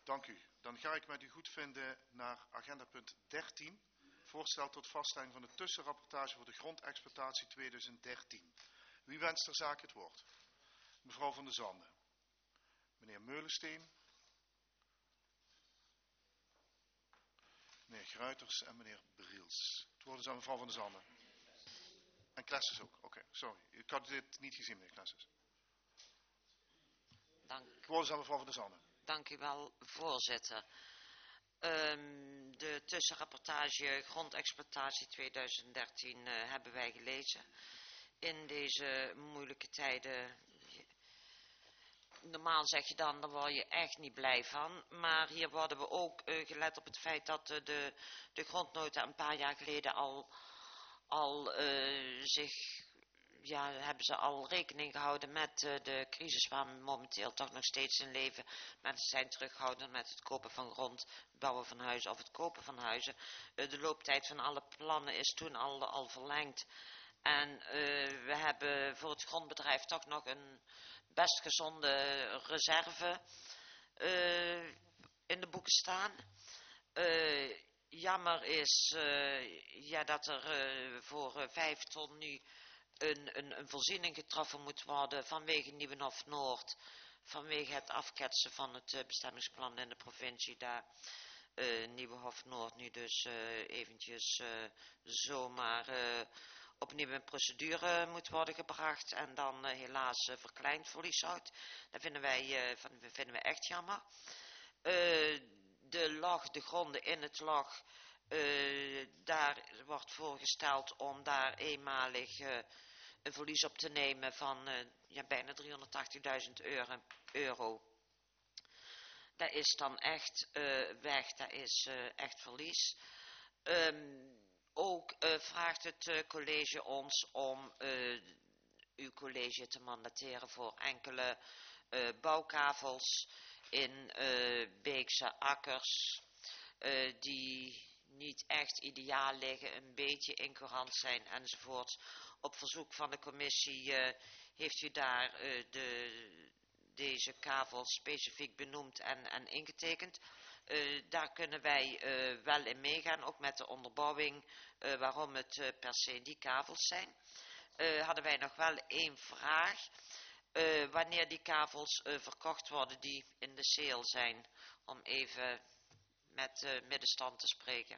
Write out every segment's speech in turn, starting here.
Dank u. Dan ga ik met u goedvinden naar agenda punt 13. Voorstel tot vaststelling van de tussenrapportage voor de grondexploitatie 2013. Wie wenst ter zake het woord? Mevrouw van der Zanden. Meneer Meulensteen. Meneer Gruiters en meneer Briels. Het woord is aan mevrouw van der Zanden. En Klessens ook. Oké, sorry. Ik had dit niet gezien, meneer Klessens. Het woord is aan mevrouw van der Zanden. Dank u wel, voorzitter. De tussenrapportage grondexploitatie 2013 hebben wij gelezen. In deze moeilijke tijden, normaal zeg je dan, daar word je echt niet blij van. Maar hier worden we ook gelet op het feit dat de grondnota een paar jaar geleden hebben ze al rekening gehouden met de crisis waar we momenteel toch nog steeds in leven. Mensen zijn terughoudend met het kopen van grond, bouwen van huizen of het kopen van huizen. De looptijd van alle plannen is toen al verlengd. En we hebben voor het grondbedrijf toch nog een best gezonde reserve in de boeken staan. Jammer is dat er voor 5 ton nu een voorziening getroffen moet worden vanwege Nieuwenhof Noord. Vanwege het afketsen van het bestemmingsplan in de provincie. Daar Nieuwenhof Noord nu dus eventjes zomaar opnieuw in procedure moet worden gebracht. En dan helaas verkleind verlies houdt. Dat vinden wij echt jammer. De gronden in het log. Daar wordt voorgesteld om daar eenmalig een verlies op te nemen van bijna 380.000 euro. Dat is dan echt weg, dat is echt verlies. Ook vraagt het college ons om uw college te mandateren voor enkele bouwkavels in Beekse akkers die niet echt ideaal liggen, een beetje incoherent zijn enzovoort. Op verzoek van de commissie heeft u daar deze kavels specifiek benoemd en ingetekend. Daar kunnen wij wel in meegaan, ook met de onderbouwing waarom het per se die kavels zijn. Hadden wij nog wel één vraag. Wanneer die kavels verkocht worden die in de sale zijn, om even met middenstand te spreken.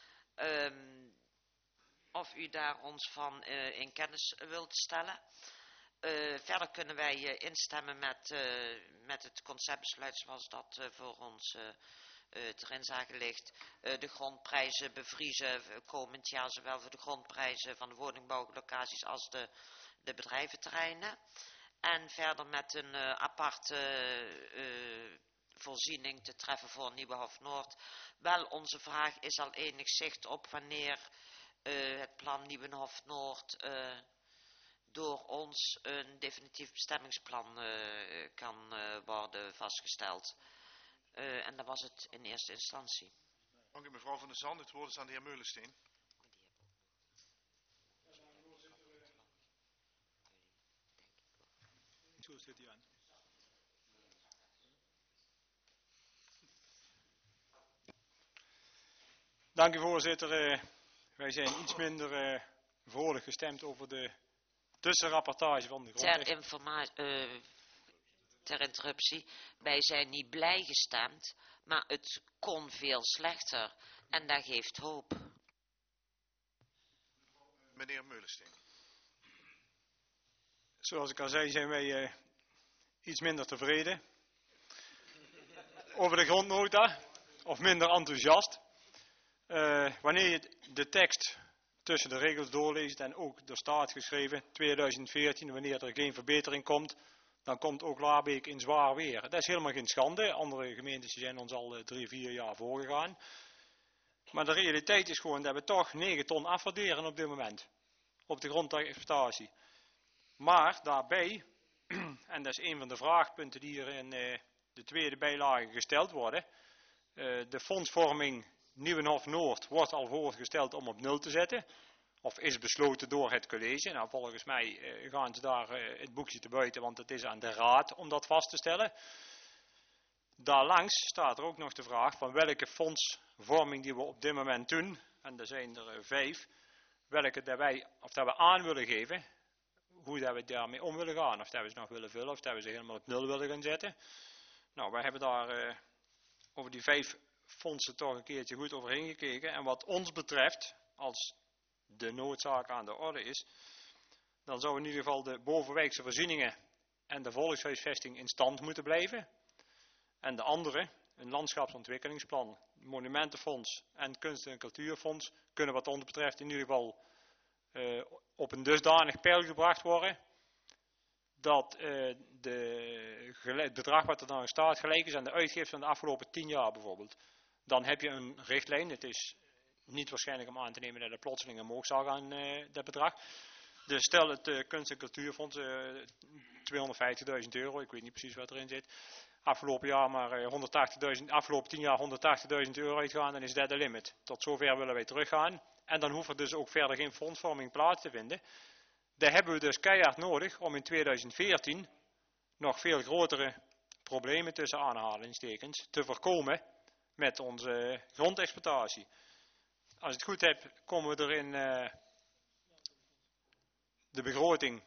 Of u daar ons van in kennis wilt stellen. Verder kunnen wij instemmen met het conceptbesluit zoals dat voor ons ter inzage ligt. De grondprijzen bevriezen komend jaar, zowel voor de grondprijzen van de woningbouwlocaties als de bedrijventerreinen. En verder met een aparte voorziening te treffen voor Nieuwenhof Noord. Wel, onze vraag is al enig zicht op wanneer het plan Nieuwenhof Noord door ons een definitief bestemmingsplan kan worden vastgesteld. En dat was het in eerste instantie. Dank u mevrouw van der Zand. Het woord is aan de heer Meulensteen. Zo zit hij aan. Dank u voorzitter. Wij zijn iets minder vrolijk gestemd over de tussenrapportage van de grond. Ter interruptie, wij zijn niet blij gestemd, maar het kon veel slechter en dat geeft hoop. Meneer Meulensteen. Zoals ik al zei, zijn wij iets minder tevreden over de grondnota, of minder enthousiast. Wanneer je de tekst tussen de regels doorleest en ook er staat geschreven 2014, wanneer er geen verbetering komt, dan komt ook Laarbeek in zwaar weer. Dat is helemaal geen schande. Andere gemeentes zijn ons al 3-4 jaar voorgegaan. Maar de realiteit is gewoon dat we toch 9 ton afwaarderen op dit moment. Op de grondexploitatie. Maar daarbij, en dat is een van de vraagpunten die hier in de tweede bijlage gesteld worden. De fondsvorming Nieuwenhof Noord wordt al voorgesteld om op 0 te zetten. Of is besloten door het college. Nou, volgens mij gaan ze daar het boekje te buiten, want het is aan de raad om dat vast te stellen. Daarlangs staat er ook nog de vraag van welke fondsvorming die we op dit moment doen, en er zijn er 5, welke dat we aan willen geven, hoe dat we daarmee om willen gaan, of dat we ze nog willen vullen, of dat we ze helemaal op 0 willen gaan zetten. Nou, wij hebben daar over die 5 fondsen toch een keertje goed overheen gekeken. En wat ons betreft, als de noodzaak aan de orde is, dan zou in ieder geval de bovenwijkse voorzieningen en de volkshuisvesting in stand moeten blijven. En de andere, een landschapsontwikkelingsplan, monumentenfonds en kunst- en cultuurfonds, kunnen wat ons betreft in ieder geval op een dusdanig peil gebracht worden, dat het bedrag wat er dan staat gelijk is aan de uitgifte van de afgelopen 10 jaar bijvoorbeeld. Dan heb je een richtlijn. Het is niet waarschijnlijk om aan te nemen dat het plotseling omhoog zal gaan, dat bedrag. Dus stel het kunst- en cultuurfonds €250.000, ik weet niet precies wat erin zit. Afgelopen jaar maar afgelopen 10 jaar €180.000 uitgaan, dan is dat de limit. Tot zover willen wij teruggaan. En dan hoeft er dus ook verder geen fondsvorming plaats te vinden. Daar hebben we dus keihard nodig om in 2014 nog veel grotere problemen tussen aanhalingstekens te voorkomen met onze grondexploitatie. Als ik het goed heb, komen we er in de begroting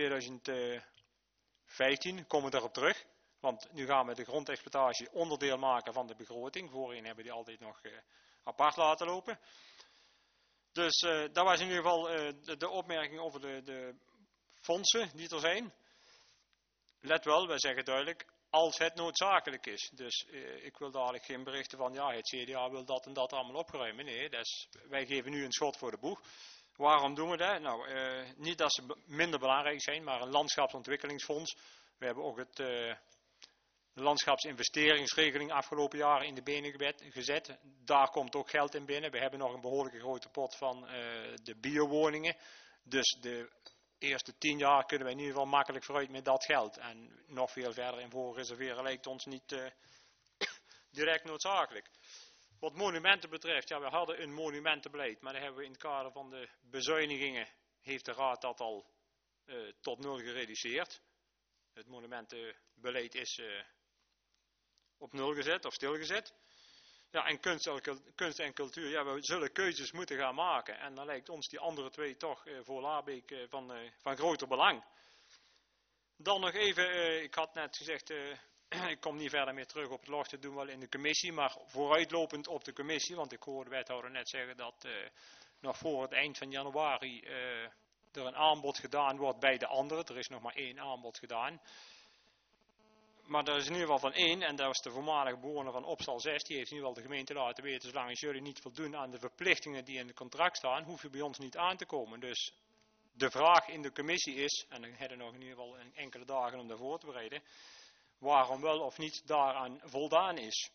2015 komen we daarop terug. Want nu gaan we de grondexploitatie onderdeel maken van de begroting. Voorheen hebben we die altijd nog apart laten lopen. Dus dat was in ieder geval de opmerking over de fondsen die er zijn. Let wel, wij zeggen duidelijk, als het noodzakelijk is. Dus ik wil dadelijk geen berichten van, ja, het CDA wil dat en dat allemaal opruimen. Nee, wij geven nu een schot voor de boeg. Waarom doen we dat? Nou, niet dat ze minder belangrijk zijn, maar een landschapsontwikkelingsfonds. We hebben ook de landschapsinvesteringsregeling afgelopen jaren in de benen gezet. Daar komt ook geld in binnen. We hebben nog een behoorlijke grote pot van de biowoningen. Dus de eerste 10 jaar kunnen we in ieder geval makkelijk vooruit met dat geld. En nog veel verder in voor reserveren lijkt ons niet direct noodzakelijk. Wat monumenten betreft, ja, we hadden een monumentenbeleid, maar daar hebben we in het kader van de bezuinigingen, heeft de Raad dat al tot 0 gereduceerd. Het monumentenbeleid is op 0 gezet of stilgezet. Ja, en kunst en cultuur, ja, we zullen keuzes moeten gaan maken. En dan lijkt ons die andere 2 toch voor Laarbeek van groter belang. Dan nog even, ik had net gezegd, ik kom niet verder meer terug op het log, dat doen we wel in de commissie, maar vooruitlopend op de commissie, want ik hoorde de wethouder net zeggen dat nog voor het eind van januari er een aanbod gedaan wordt bij de anderen. Er is nog maar 1 aanbod gedaan. Maar er is in ieder geval van 1, en dat was de voormalige bewoner van Opstal 6, die heeft in ieder geval de gemeente laten weten, zolang als jullie niet voldoen aan de verplichtingen die in het contract staan, hoef je bij ons niet aan te komen. Dus de vraag in de commissie is, en dan hebben we nog in ieder geval enkele dagen om daarvoor te bereiden, waarom wel of niet daaraan voldaan is.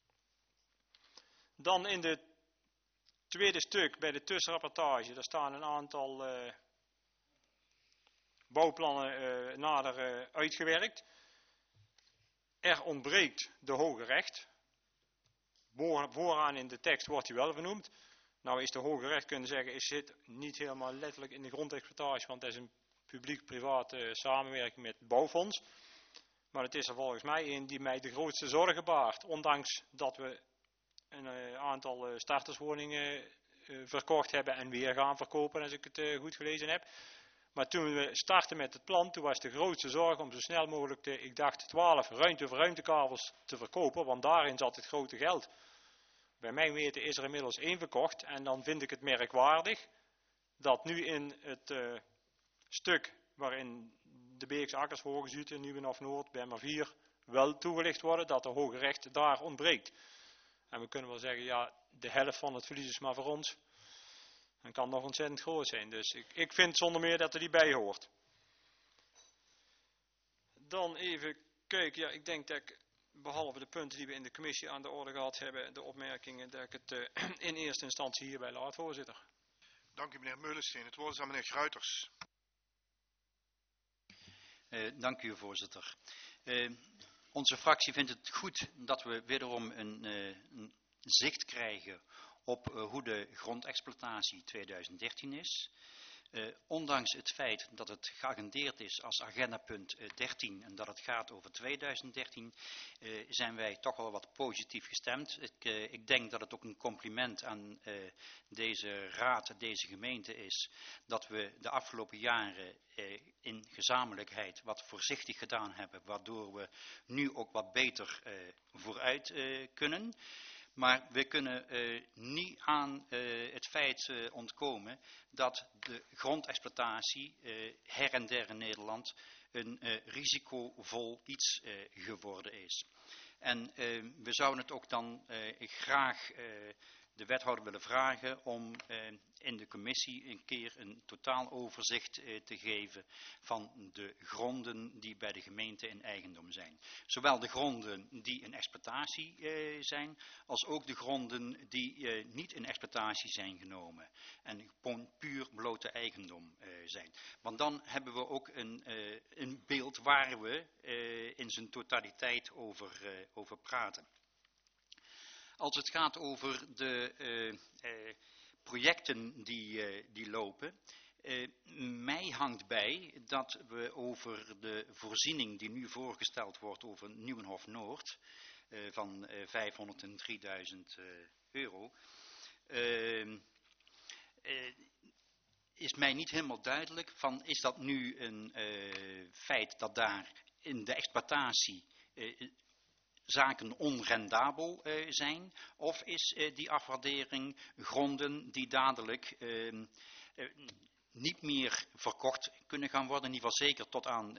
Dan in het tweede stuk, bij de tussenrapportage, daar staan een aantal bouwplannen nader uitgewerkt. Er ontbreekt de Hoge Recht. Vooraan in de tekst wordt hij wel vernoemd. Nou is de Hoge Recht, kunnen zeggen, is zit niet helemaal letterlijk in de grondexploitatie, want dat is een publiek-private samenwerking met het bouwfonds. Maar het is er volgens mij een die mij de grootste zorgen baart. Ondanks dat we een aantal starterswoningen verkocht hebben en weer gaan verkopen, als ik het goed gelezen heb. Maar toen we startten met het plan, toen was de grootste zorg om zo snel mogelijk de, ik dacht, 12 ruimte-voor-ruimtekabels te verkopen, want daarin zat het grote geld. Bij mijn weten is er inmiddels 1 verkocht en dan vind ik het merkwaardig dat nu in het stuk waarin de Beekse akkers, Hoge Nieuwen of Noord, Bemmer 4, wel toegelicht worden, dat de Hoge Recht daar ontbreekt. En we kunnen wel zeggen, ja, de helft van het verlies is maar voor ons. Dan kan nog ontzettend groot zijn. Dus ik vind zonder meer dat er die bij hoort. Dan even kijken, ja, ik denk dat ik, behalve de punten die we in de commissie aan de orde gehad hebben, de opmerkingen, dat ik het in eerste instantie hierbij laat, voorzitter. Dank u meneer Meulensteen. Het woord is aan meneer Gruiters. Dank u voorzitter. Onze fractie vindt het goed dat we wederom een zicht krijgen op hoe de grondexploitatie 2013 is. Ondanks het feit dat het geagendeerd is als agendapunt 13 en dat het gaat over 2013, zijn wij toch wel wat positief gestemd. Ik denk dat het ook een compliment aan deze raad, deze gemeente is, dat we de afgelopen jaren in gezamenlijkheid wat voorzichtig gedaan hebben, waardoor we nu ook wat beter vooruit kunnen. Maar we kunnen niet aan het feit ontkomen dat de grondexploitatie her en der in Nederland een risicovol iets geworden is. En we zouden het ook dan graag de wethouder willen vragen om in de commissie een keer een totaal overzicht te geven van de gronden die bij de gemeente in eigendom zijn. Zowel de gronden die in exploitatie zijn, als ook de gronden die niet in exploitatie zijn genomen. En gewoon puur blote eigendom zijn. Want dan hebben we ook een beeld waar we in zijn totaliteit over praten. Als het gaat over de projecten die lopen, mij hangt bij dat we over de voorziening die nu voorgesteld wordt over Nieuwenhof Noord van 503.000 euro, is mij niet helemaal duidelijk van, is dat nu een feit dat daar in de exploitatie zaken onrendabel zijn, of is die afwaardering gronden die dadelijk niet meer verkocht kunnen gaan worden, in ieder geval zeker tot aan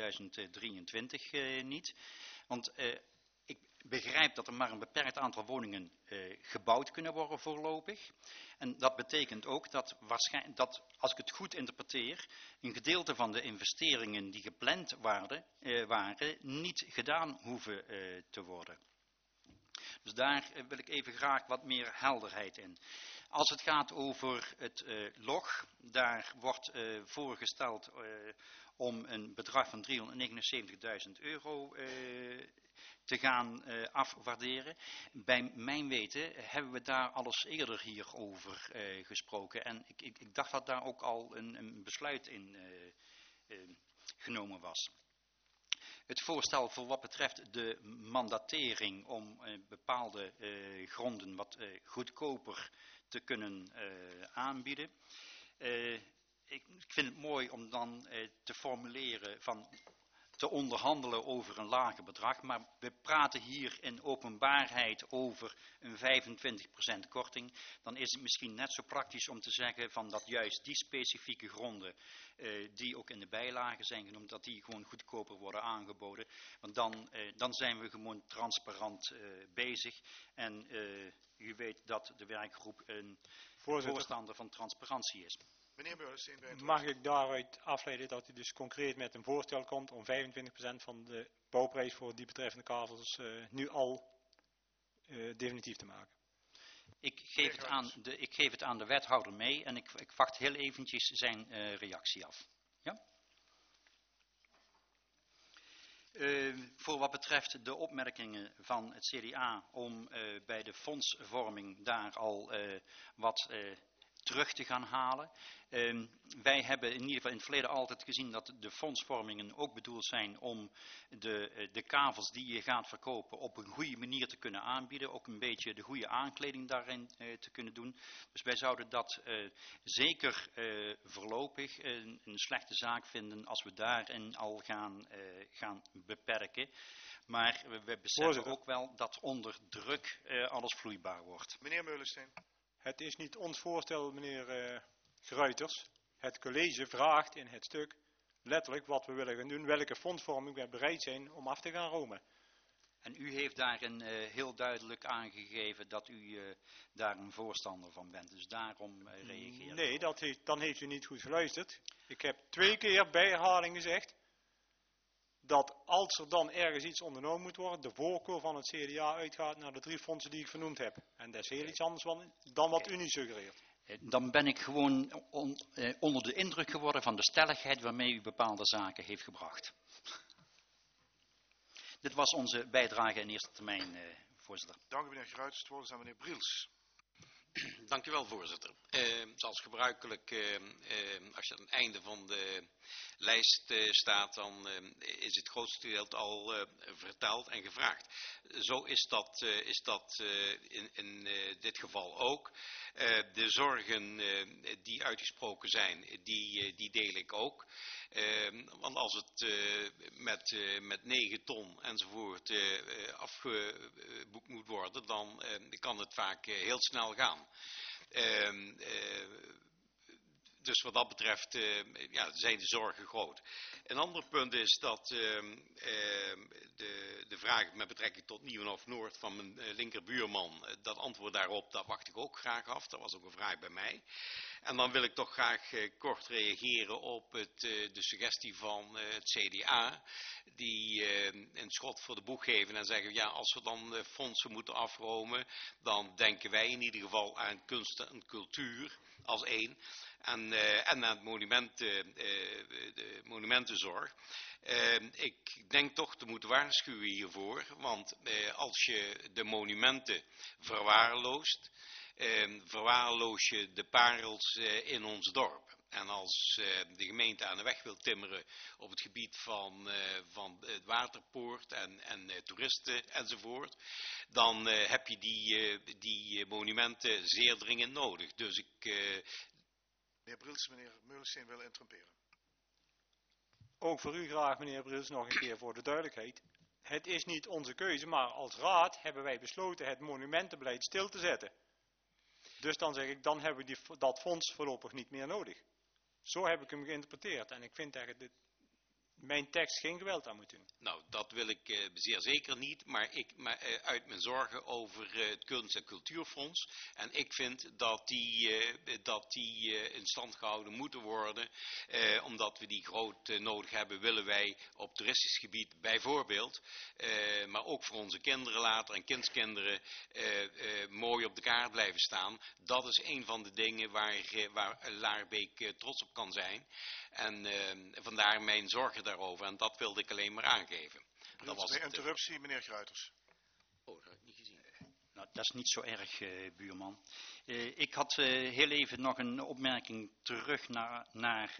2023 niet. Want ik begrijp dat er maar een beperkt aantal woningen gebouwd kunnen worden voorlopig. En dat betekent ook dat, als ik het goed interpreteer, een gedeelte van de investeringen die gepland waren niet gedaan hoeven te worden. Dus daar wil ik even graag wat meer helderheid in. Als het gaat over het log, daar wordt voorgesteld om een bedrag van 379.000 euro te gaan afwaarderen. Bij mijn weten hebben we daar alles eerder hier over gesproken. En ik dacht dat daar ook al een besluit in genomen was. Het voorstel voor wat betreft de mandatering om bepaalde gronden wat goedkoper te kunnen aanbieden. Ik vind het mooi om dan te formuleren van te onderhandelen over een lager bedrag, maar we praten hier in openbaarheid over een 25% korting. Dan is het misschien net zo praktisch om te zeggen van dat juist die specifieke gronden, die ook in de bijlagen zijn genoemd, dat die gewoon goedkoper worden aangeboden. Want dan zijn we gewoon transparant bezig. En u weet dat de werkgroep een voorstander van transparantie is. Meneer Meulensteen, mag ik daaruit afleiden dat u dus concreet met een voorstel komt om 25% van de bouwprijs voor die betreffende kavels nu al definitief te maken? Ik geef het aan de wethouder mee en ik wacht heel eventjes zijn reactie af. Ja? Voor wat betreft de opmerkingen van het CDA om bij de fondsvorming daar al wat terug te gaan halen. Wij hebben in ieder geval in het verleden altijd gezien dat de fondsvormingen ook bedoeld zijn om de kavels die je gaat verkopen op een goede manier te kunnen aanbieden. Ook een beetje de goede aankleding daarin te kunnen doen. Dus wij zouden dat zeker voorlopig een slechte zaak vinden als we daarin al gaan beperken. Maar we beseffen ook wel dat onder druk alles vloeibaar wordt. Meneer Meulensteen. Het is niet ons voorstel, meneer Gruiters. Het college vraagt in het stuk letterlijk wat we willen gaan doen, welke fondsvorming we bereid zijn om af te gaan romen. En u heeft daarin heel duidelijk aangegeven dat u daar een voorstander van bent. Dus daarom reageer ik. Nee, dan heeft u niet goed geluisterd. Ik heb 2 keer bij herhaling gezegd dat als er dan ergens iets ondernomen moet worden, de voorkeur van het CDA uitgaat naar de 3 fondsen die ik vernoemd heb. En dat is heel iets anders dan wat u nu suggereert. Dan ben ik gewoon onder de indruk geworden van de stelligheid waarmee u bepaalde zaken heeft gebracht. Dit was onze bijdrage in eerste termijn, voorzitter. Dank u meneer Gruiters. Het woord is aan meneer Briels. Dank u wel, voorzitter. Zoals gebruikelijk, als je aan het einde van de lijst staat, dan is het grootste deel al verteld en gevraagd. Zo is dat in dit geval ook. De zorgen die uitgesproken zijn, die deel ik ook. Want als het met 9 ton enzovoort afgeboekt moet worden, dan kan het vaak heel snel gaan. Dus wat dat betreft zijn de zorgen groot. Een ander punt is dat de vraag met betrekking tot Nieuwenhof-Noord van mijn linkerbuurman, dat antwoord daarop, dat wacht ik ook graag af. Dat was ook een vraag bij mij. En dan wil ik toch graag kort reageren op de suggestie van het CDA, die een schot voor de boeg geven en zeggen, ja, als we dan fondsen moeten afromen, dan denken wij in ieder geval aan kunst en cultuur als één. En aan het de monumentenzorg. Ik denk toch te moeten waarschuwen hiervoor, want als je de monumenten verwaarloost, verwaarloos je de parels in ons dorp. En als de gemeente aan de weg wil timmeren op het gebied van het waterpoort en toeristen enzovoort, dan heb je die monumenten zeer dringend nodig. Dus Meneer Briels, meneer Meulensteen wil interromperen. Ook voor u graag, meneer Briels, nog een keer voor de duidelijkheid. Het is niet onze keuze, maar als raad hebben wij besloten het monumentenbeleid stil te zetten. Dus dan zeg ik, dan hebben we dat fonds voorlopig niet meer nodig. Zo heb ik hem geïnterpreteerd. En ik vind dat mijn tekst geen geweld aan moet doen. Nou, dat wil ik zeer zeker niet, maar uit mijn zorgen over het Kunst- en Cultuurfonds. En ik vind dat die in stand gehouden moeten worden, omdat we die groot nodig hebben, willen wij op toeristisch gebied bijvoorbeeld, maar ook voor onze kinderen later en kindskinderen mooi op de kaart blijven staan. Dat is een van de dingen waar Laarbeek trots op kan zijn. En vandaar mijn zorgen daarover. En dat wilde ik alleen maar aangeven. Dat was bij interruptie, meneer Gruiters. Oh, dat heb ik niet gezien. Nou, dat is niet zo erg, buurman. Ik had heel even nog een opmerking terug naar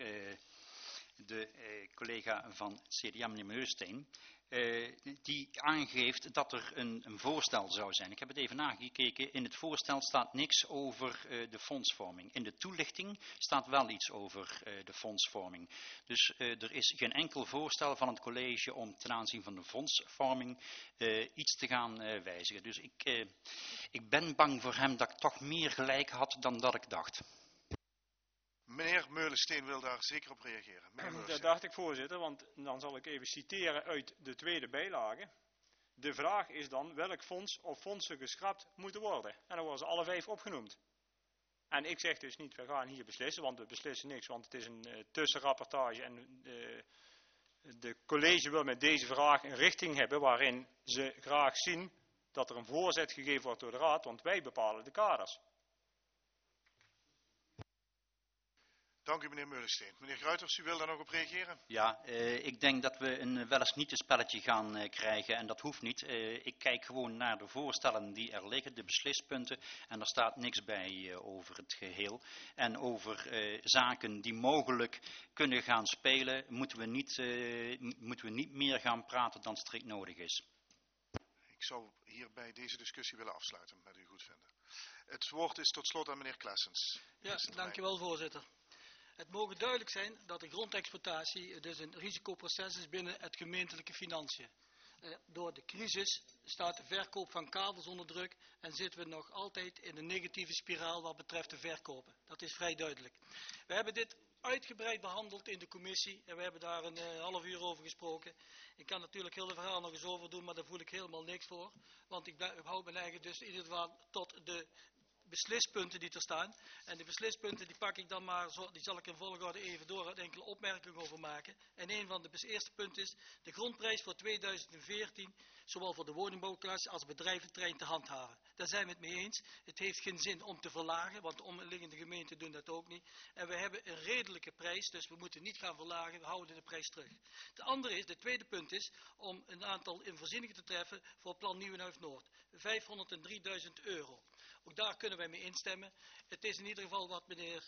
de collega van CDA, meneer Meulensteen. Die aangeeft dat er een voorstel zou zijn. Ik heb het even nagekeken. In het voorstel staat niks over de fondsvorming. In de toelichting staat wel iets over de fondsvorming. Dus er is geen enkel voorstel van het college om ten aanzien van de fondsvorming iets te gaan wijzigen. Dus ik ben bang voor hem dat ik toch meer gelijk had dan dat ik dacht. Meneer Meulensteen wil daar zeker op reageren. Dat dacht ik, voorzitter, want dan zal ik even citeren uit de tweede bijlage. De vraag is dan welk fonds of fondsen geschrapt moeten worden. En dan worden ze alle 5 opgenoemd. En ik zeg dus niet, we gaan hier beslissen, want we beslissen niks, want het is een tussenrapportage. En de college wil met deze vraag een richting hebben waarin ze graag zien dat er een voorzet gegeven wordt door de raad, want wij bepalen de kaders. Dank u, meneer Meulensteen. Meneer Gruiters, u wil daar nog op reageren? Ja, ik denk dat we een wel eens niet een spelletje gaan krijgen en dat hoeft niet. Ik kijk gewoon naar de voorstellen die er liggen, de beslispunten, en er staat niks bij over het geheel. En over zaken die mogelijk kunnen gaan spelen, moeten we niet meer gaan praten dan strikt nodig is. Ik zou hierbij deze discussie willen afsluiten, met u goedvinden. Het woord is tot slot aan meneer Klessens. Ja, dankjewel, voorzitter. Het mogen duidelijk zijn dat de grondexploitatie dus een risicoproces is binnen het gemeentelijke financiën. Door de crisis staat de verkoop van kabels onder druk en zitten we nog altijd in een negatieve spiraal wat betreft de verkopen. Dat is vrij duidelijk. We hebben dit uitgebreid behandeld in de commissie en we hebben daar een half uur over gesproken. Ik kan natuurlijk heel de verhaal nog eens over doen, maar daar voel ik helemaal niks voor. Want ik hou mijn eigen dus in ieder geval tot de beslispunten die er staan. En de beslispunten die pak ik dan maar, die zal ik in volgorde even door en enkele opmerkingen over maken. En een van de eerste punten is de grondprijs voor 2014, zowel voor de woningbouwklasse als bedrijventerrein te handhaven. Daar zijn we het mee eens. Het heeft geen zin om te verlagen, want de omliggende gemeenten doen dat ook niet. En we hebben een redelijke prijs, dus we moeten niet gaan verlagen, we houden de prijs terug. De tweede punt is om een aantal voorzieningen te treffen voor plan Nieuwenhuis Noord. 503.000 euro. Ook daar kunnen wij mee instemmen. Het is in ieder geval wat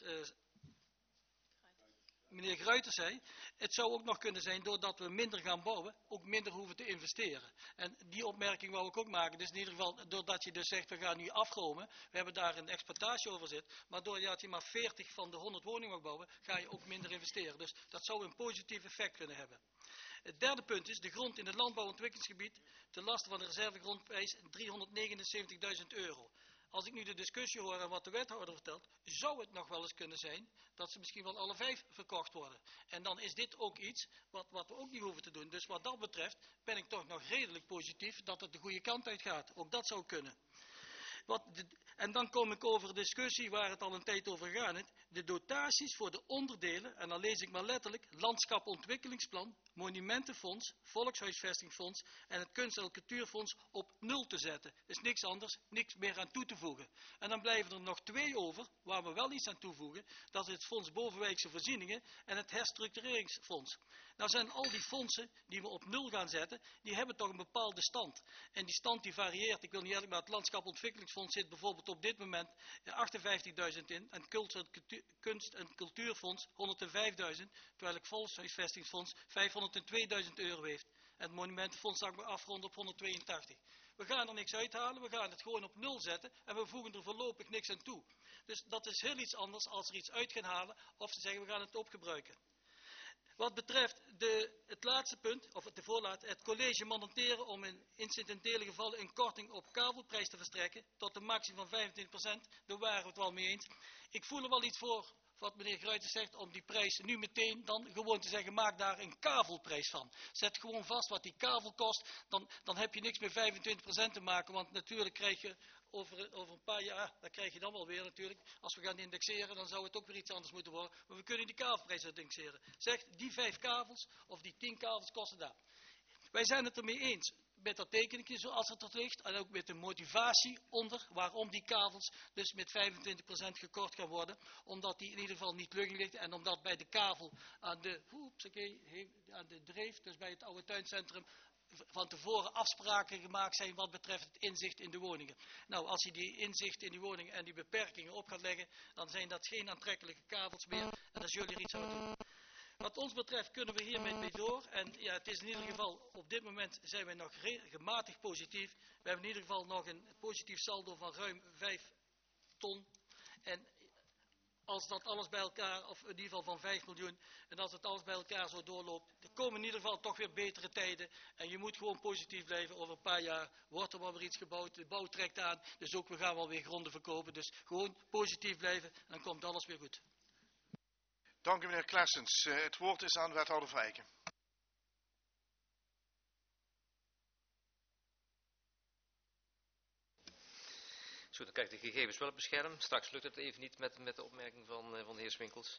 meneer Gruiter zei, het zou ook nog kunnen zijn, doordat we minder gaan bouwen, ook minder hoeven te investeren. En die opmerking wou ik ook maken. Dus in ieder geval, doordat je dus zegt, we gaan nu afromen, we hebben daar een exploitatie over zit, maar doordat je maar 40 van de 100 woningen mag bouwen, ga je ook minder investeren. Dus dat zou een positief effect kunnen hebben. Het derde punt is, de grond in het landbouwontwikkelingsgebied, ten laste van de reservegrondprijs, €379.000. Als ik nu de discussie hoor en wat de wethouder vertelt, zou het nog wel eens kunnen zijn dat ze misschien wel alle 5 verkocht worden. En dan is dit ook iets wat we ook niet hoeven te doen. Dus wat dat betreft ben ik toch nog redelijk positief dat het de goede kant uit gaat. Ook dat zou kunnen. En dan kom ik over een discussie waar het al een tijd over gaat. De dotaties voor de onderdelen, en dan lees ik maar letterlijk, landskapontwikkelingsplan, monumentenfonds, volkshuisvestingfonds en het kunst- en cultuurfonds op 0 te zetten. Dus niks anders, niks meer aan toe te voegen. En dan blijven er nog 2 over, waar we wel iets aan toevoegen. Dat is het Fonds Bovenwijkse Voorzieningen en het Herstructureringsfonds. Nou zijn al die fondsen die we op 0 gaan zetten, die hebben toch een bepaalde stand. En die stand die varieert, ik wil niet eerlijk, maar het landskapontwikkelingsfonds zit bijvoorbeeld op dit moment 58.000 in. En kunst- en cultuurfonds 105.000, terwijl het volkshuisvestingsfonds €502.000 heeft. En het monumentenfonds zal ik maar afronden op 182. We gaan er niks uithalen, we gaan het gewoon op 0 zetten en we voegen er voorlopig niks aan toe. Dus dat is heel iets anders als er iets uit gaan halen of ze zeggen we gaan het opgebruiken. Wat betreft het laatste punt, of de voorlaat, het college mandateren om in incidentele gevallen een korting op kabelprijs te verstrekken tot een maximum van 25%, daar waren we het wel mee eens. Ik voel er wel iets voor, wat meneer Gruijten zegt, om die prijs nu meteen dan gewoon te zeggen, maak daar een kavelprijs van. Zet gewoon vast wat die kavel kost, dan heb je niks meer 25% te maken, want natuurlijk krijg je over een paar jaar, dat krijg je dan wel weer natuurlijk, als we gaan indexeren, dan zou het ook weer iets anders moeten worden, maar we kunnen die kavelprijs indexeren. Zeg, die 5 kavels, of die 10 kavels kosten dat. Wij zijn het ermee eens met dat tekeningje zoals het er ligt en ook met de motivatie onder waarom die kavels dus met 25% gekort gaan worden, omdat die in ieder geval niet lugging ligt en omdat bij de kavel aan de dreef, dus bij het oude tuincentrum, van tevoren afspraken gemaakt zijn wat betreft het inzicht in de woningen. Nou, als je die inzicht in die woningen en die beperkingen op gaat leggen, dan zijn dat geen aantrekkelijke kavels meer en als jullie er iets aan doen. Wat ons betreft kunnen we hiermee mee door. En ja, het is in ieder geval, op dit moment zijn we nog gematigd positief. We hebben in ieder geval nog een positief saldo van ruim 5 ton. En als dat alles bij elkaar, of in ieder geval van 5 miljoen, en als het alles bij elkaar zo doorloopt, er komen in ieder geval toch weer betere tijden. En je moet gewoon positief blijven. Over een paar jaar wordt er wel weer iets gebouwd. De bouw trekt aan. Dus ook we gaan wel weer gronden verkopen. Dus gewoon positief blijven en dan komt alles weer goed. Dank u meneer Klessens. Het woord is aan wethouder Vijken. Zo, dan kijk ik de gegevens wel op het scherm. Straks lukt het even niet met de opmerking van de heer Swinkels.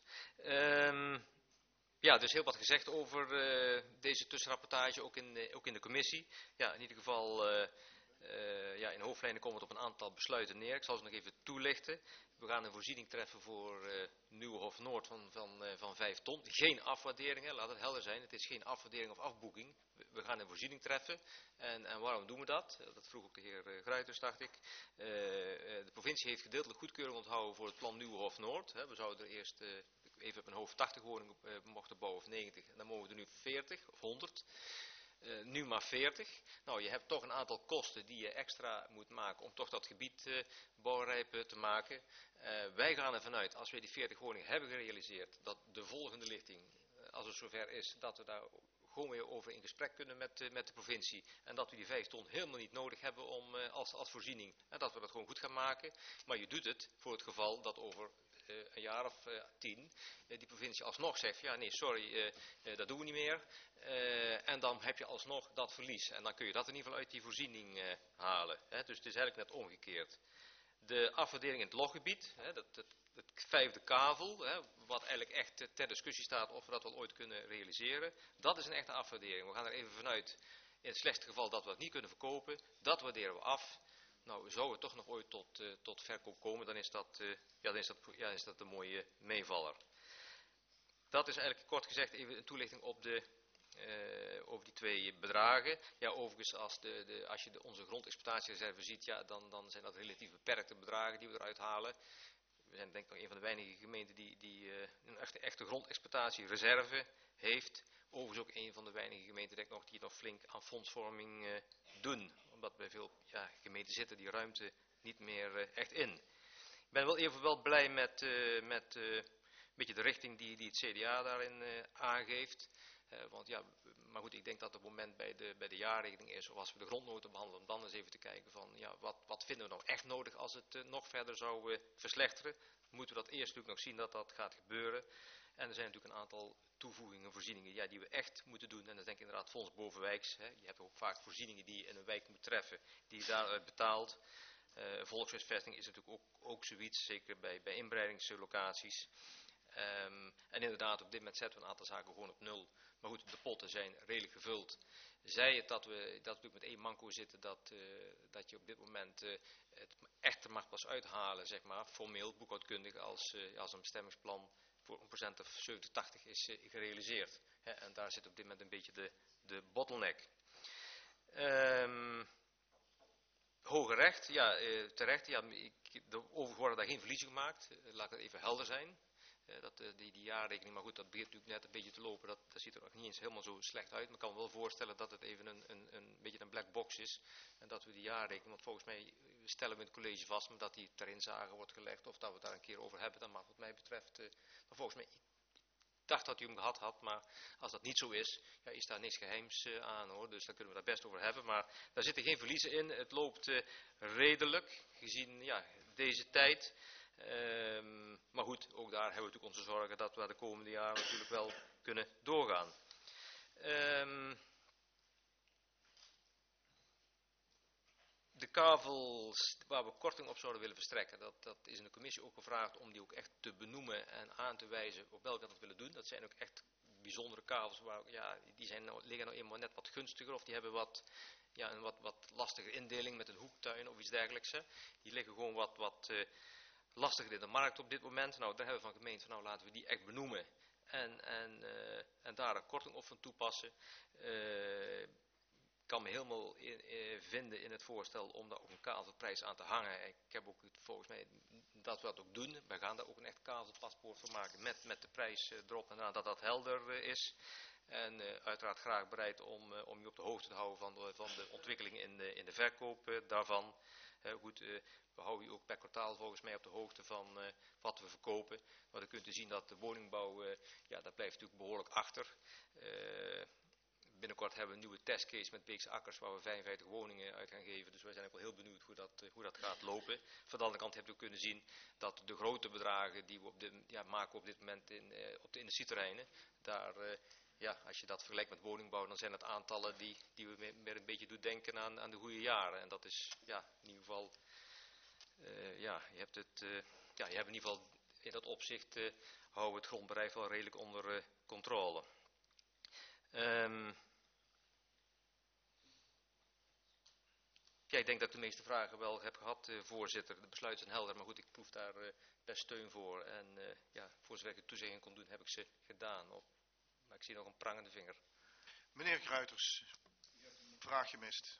Ja, dus heel wat gezegd over deze tussenrapportage, ook in de commissie. Ja, in ieder geval, in hoofdlijnen komen het op een aantal besluiten neer. Ik zal ze nog even toelichten. We gaan een voorziening treffen voor Nieuwenhof Noord van 5 ton. Geen afwaardering, laat het helder zijn. Het is geen afwaardering of afboeking. We gaan een voorziening treffen. En waarom doen we dat? Dat vroeg ook de heer Gruiters, dacht ik. De provincie heeft gedeeltelijk goedkeuring onthouden voor het plan Nieuwenhof Noord. We zouden er eerst even op een hoofd 80 woningen mochten bouwen of 90. En dan mogen we er nu 40 of 100. Nu maar 40. Nou, je hebt toch een aantal kosten die je extra moet maken om toch dat gebied bouwrijp te maken. Wij gaan ervan uit, als wij die 40 woningen hebben gerealiseerd, dat de volgende lichting, als het zover is, dat we daar gewoon weer over in gesprek kunnen met de provincie. En dat we die 5 ton helemaal niet nodig hebben om, als voorziening. En dat we dat gewoon goed gaan maken. Maar je doet het voor het geval dat over een jaar of 10 die provincie alsnog zegt, ja nee, sorry, dat doen we niet meer. En dan heb je alsnog dat verlies. En dan kun je dat in ieder geval uit die voorziening halen. Dus het is eigenlijk net omgekeerd. De afwaardering in het loggebied, het 5e kavel, wat eigenlijk echt ter discussie staat of we dat wel ooit kunnen realiseren. Dat is een echte afwaardering. We gaan er even vanuit, in het slechtste geval dat we het niet kunnen verkopen, dat waarderen we af. Nou, zou het toch nog ooit tot verkoop komen, dan is dat een mooie meevaller. Dat is eigenlijk kort gezegd even een toelichting op de over die twee bedragen. Ja, overigens, als je onze grondexploitatiereserve ziet, ja, dan zijn dat relatief beperkte bedragen die we eruit halen. We zijn denk ik nog een van de weinige gemeenten die een echte grondexploitatiereserve heeft. Overigens ook een van de weinige gemeenten denk ik nog die nog flink aan fondsvorming doen. Omdat bij veel gemeenten zitten die ruimte niet meer echt in. Ik ben wel even wel blij met een beetje de richting die het CDA daarin aangeeft. Want ja, maar goed, ik denk dat het moment bij de jaarrekening is, of als we de grondnota behandelen, om dan eens even te kijken van, ja, wat vinden we nou echt nodig als het nog verder zou verslechteren. Moeten we dat eerst natuurlijk nog zien dat dat gaat gebeuren. En er zijn natuurlijk een aantal toevoegingen, voorzieningen, ja, die we echt moeten doen. En dat is denk ik inderdaad fonds bovenwijks. Hè. Je hebt ook vaak voorzieningen die je in een wijk moet treffen, die je daaruit betaalt. Volkshuisvesting is natuurlijk ook zoiets, zeker bij inbreidingslocaties. En inderdaad, op dit moment zetten we een aantal zaken gewoon op nul. Maar goed, de potten zijn redelijk gevuld. Zij het dat we natuurlijk met één manco zitten, dat je op dit moment het echter mag pas uithalen, zeg maar, formeel, boekhoudkundig, als een bestemmingsplan voor een procent of 70, 80 is gerealiseerd. En daar zit op dit moment een beetje de bottleneck. Hoger recht, ja, terecht, ja, overigens worden daar geen verliezen gemaakt. Laat het even helder zijn. Die jaarrekening, maar goed, dat begint natuurlijk net een beetje te lopen. Dat ziet er nog niet eens helemaal zo slecht uit. Maar ik kan me wel voorstellen dat het even een beetje een black box is. En dat we die jaarrekening, want volgens mij stellen we in het college vast, maar dat die ter inzage wordt gelegd. Of dat we het daar een keer over hebben. Dan mag wat mij betreft, maar volgens mij, ik dacht dat u hem gehad had. Maar als dat niet zo is, ja, is daar niks geheims aan hoor. Dus daar kunnen we daar best over hebben. Maar daar zitten geen verliezen in. Het loopt redelijk, gezien ja, deze tijd. Maar goed, ook daar hebben we natuurlijk onze zorgen dat we de komende jaren natuurlijk wel kunnen doorgaan. De kavels waar we korting op zouden willen verstrekken, dat is in de commissie ook gevraagd om die ook echt te benoemen en aan te wijzen op welke dat willen doen. Dat zijn ook echt bijzondere kavels, liggen nou eenmaal net wat gunstiger of die hebben een wat lastige indeling met een hoektuin of iets dergelijks. Hè. Die liggen gewoon wat lastiger in de markt op dit moment. Nou, daar hebben we van gemeente van, nou laten we die echt benoemen en daar een korting op van toepassen. Ik kan me helemaal vinden in het voorstel om daar ook een kavelprijs aan te hangen. Ik heb ook volgens mij dat we dat ook doen. We gaan daar ook een echt kavelpaspoort voor maken met de prijs erop en aan dat dat helder is. En uiteraard graag bereid om je op de hoogte te houden van de ontwikkelingen in de verkoop daarvan. Goed, we houden je ook per kwartaal volgens mij op de hoogte van wat we verkopen. Maar dan kunt u zien dat de woningbouw, dat blijft natuurlijk behoorlijk achter. Binnenkort hebben we een nieuwe testcase met Beekse Akkers waar we 55 woningen uit gaan geven. Dus wij zijn ook wel heel benieuwd hoe dat gaat lopen. Van de andere kant hebt u ook kunnen zien dat de grote bedragen die we maken op dit moment op de industrieterreinen, daar, als je dat vergelijkt met woningbouw, dan zijn het aantallen die we meer een beetje doen denken aan de goede jaren. En dat is in ieder geval, je hebt in ieder geval in dat opzicht houden we het grondbedrijf wel redelijk onder controle. Ik denk dat ik de meeste vragen wel heb gehad, voorzitter. De besluiten zijn helder, maar goed, ik proef daar best steun voor. En voor zover ik de toezegging kon doen, heb ik ze gedaan. Maar ik zie nog een prangende vinger. Meneer Gruiters, vraag gemist.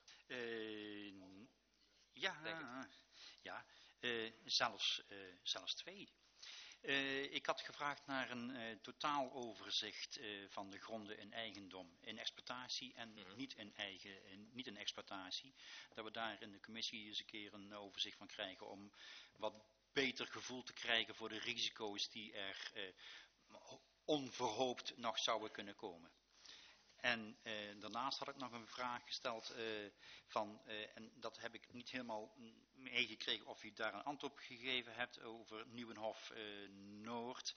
Zelfs twee. Ik had gevraagd naar een totaaloverzicht van de gronden in eigendom, in exploitatie en niet in exploitatie. Dat we daar in de commissie eens een keer een overzicht van krijgen om wat beter gevoel te krijgen voor de risico's die er onverhoopt nog zouden kunnen komen. En daarnaast had ik nog een vraag gesteld en dat heb ik niet helemaal meegekregen of u daar een antwoord op gegeven hebt over Nieuwenhof Noord.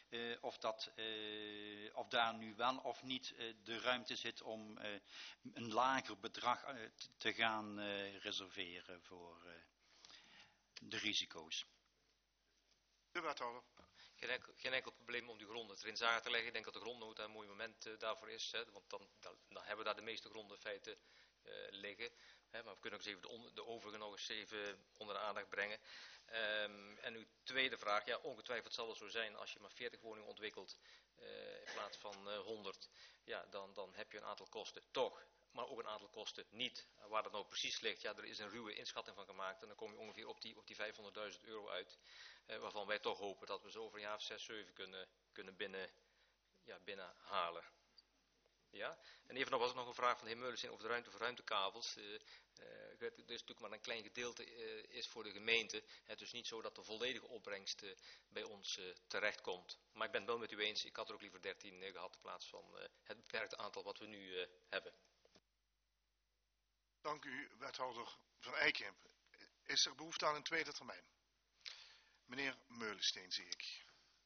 Of daar nu wel of niet de ruimte zit om een lager bedrag te gaan reserveren voor de risico's. De wethouder. Geen enkel probleem om die gronden erin zagen te leggen. Ik denk dat de grondnota een mooi moment daarvoor is. Hè, want dan hebben we daar de meeste gronden feiten liggen. Hè, maar we kunnen ook eens even de overige nog eens even onder de aandacht brengen. En uw tweede vraag. Ja, ongetwijfeld zal het zo zijn als je maar 40 woningen ontwikkelt. in plaats van 100, ja, dan heb je een aantal kosten toch, maar ook een aantal kosten niet. Waar dat nou precies ligt, ja, er is een ruwe inschatting van gemaakt en dan kom je ongeveer op die 500.000 euro uit, waarvan wij toch hopen dat we ze over een jaar of 6, 7 kunnen binnenhalen. Ja? En even was er nog een vraag van de heer Meulensteen over de ruimte voor ruimtekabels. Het is natuurlijk maar een klein gedeelte is voor de gemeente. Het is niet zo dat de volledige opbrengst bij ons terecht komt. Maar ik ben het wel met u eens. Ik had er ook liever 13 gehad in plaats van het beperkte aantal wat we nu hebben. Dank u, wethouder Van Eijkemp. Is er behoefte aan een tweede termijn? Meneer Meulensteen zie ik.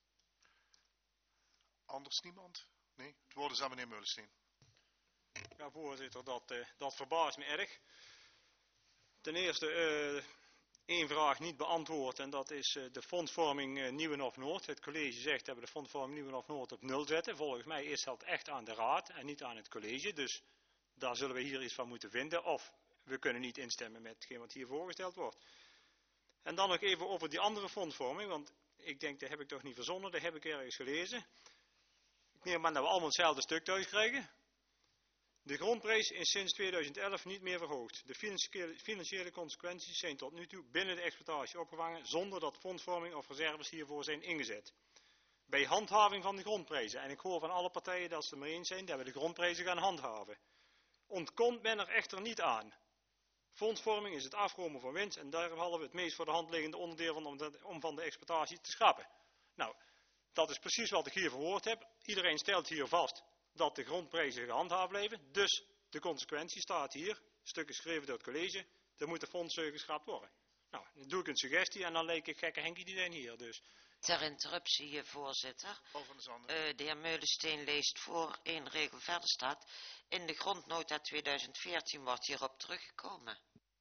Anders niemand? Nee? Het woord is aan meneer Meulensteen. Ja, voorzitter, dat verbaast me erg. Ten eerste één vraag niet beantwoord en dat is de fondsvorming Nieuwenhof-Noord. Het college zegt dat we de fondsvorming Nieuwenhof-Noord op 0 zetten. Volgens mij is dat echt aan de raad en niet aan het college. Dus daar zullen we hier iets van moeten vinden. Of we kunnen niet instemmen met hetgeen wat hier voorgesteld wordt. En dan nog even over die andere fondsvorming. Want ik denk, dat heb ik toch niet verzonnen. Dat heb ik ergens gelezen. Ik neem aan dat we allemaal hetzelfde stuk thuis krijgen. De grondprijs is sinds 2011 niet meer verhoogd. De financiële consequenties zijn tot nu toe binnen de exploitatie opgevangen zonder dat fondsvorming of reserves hiervoor zijn ingezet. Bij handhaving van de grondprijzen, en ik hoor van alle partijen dat ze het mee eens zijn dat we de grondprijzen gaan handhaven, ontkomt men er echter niet aan. Fondsvorming is het afromen van winst en daarom hadden we het meest voor de hand liggende onderdeel om van de exploitatie te schrappen. Nou, dat is precies wat ik hier verwoord heb. Iedereen stelt hier vast dat de grondprijzen gehandhaafd blijven. Dus de consequentie staat hier, stukken geschreven door het college, er moeten fondsen geschrapt worden. Nou, dan doe ik een suggestie en dan leek ik gekke Henkie die zijn hier. Dus. Ter interruptie, voorzitter. De heer Meulensteen leest voor, 1 regel verder staat. In de grondnota 2014 wordt hierop teruggekomen.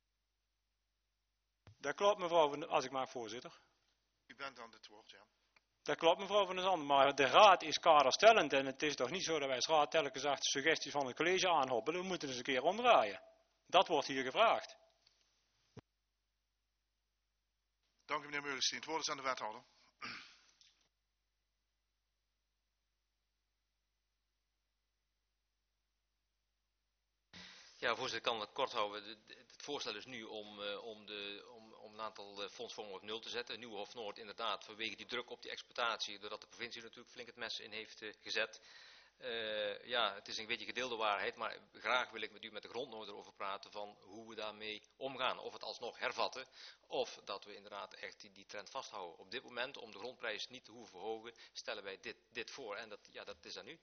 Dat klopt, mevrouw, als ik mag, voorzitter. U bent aan het woord, ja. Dat klopt, mevrouw Van der Zanden, maar de raad is kaderstellend en het is toch niet zo dat wij als raad telkens achter suggesties van het college aanhobbelen. We moeten eens een keer omdraaien. Dat wordt hier gevraagd. Dank u, meneer Meulensteen. Het woord is aan de wethouder. Ja, voorzitter, ik kan het kort houden. Het voorstel is nu om een aantal fondsvormingen op 0 te zetten. Nieuwenhof Noord inderdaad vanwege die druk op die exploitatie, doordat de provincie natuurlijk flink het mes in heeft gezet. Ja, het is een beetje gedeelde waarheid, maar graag wil ik met u met de grondnota over praten van hoe we daarmee omgaan. Of het alsnog hervatten, of dat we inderdaad echt die trend vasthouden. Op dit moment, om de grondprijs niet te hoeven verhogen, stellen wij dit voor en dat is aan u.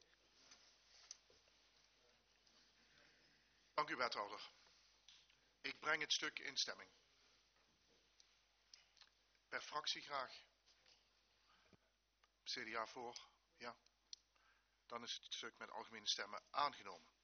Dank u, wethouder. Ik breng het stuk in stemming. Per fractie graag. CDA voor, ja. Dan is het stuk met algemene stemmen aangenomen.